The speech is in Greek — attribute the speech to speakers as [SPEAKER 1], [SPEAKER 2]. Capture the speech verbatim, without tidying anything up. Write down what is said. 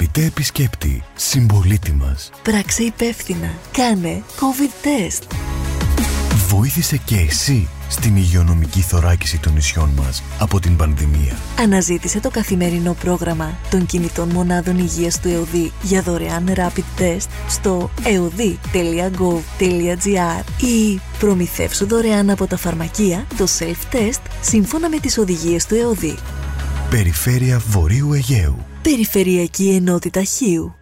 [SPEAKER 1] Αγαπητέ επισκέπτη, συμπολίτη μας,
[SPEAKER 2] πράξε υπεύθυνα. Κάνε COVID test.
[SPEAKER 1] Βοήθησε και εσύ στην υγειονομική θωράκιση των νησιών μας από την πανδημία.
[SPEAKER 2] Αναζήτησε το καθημερινό πρόγραμμα των κινητών μονάδων υγείας του ΕΟΔΗ για δωρεάν rapid test στο eodi τελεία gov τελεία gr ή προμηθεύσου δωρεάν από τα φαρμακεία το self-test σύμφωνα με τις οδηγίες του ΕΟΔΗ.
[SPEAKER 1] Περιφέρεια Βορείου Αιγαίου.
[SPEAKER 2] Περιφερειακή Ενότητα Χίου.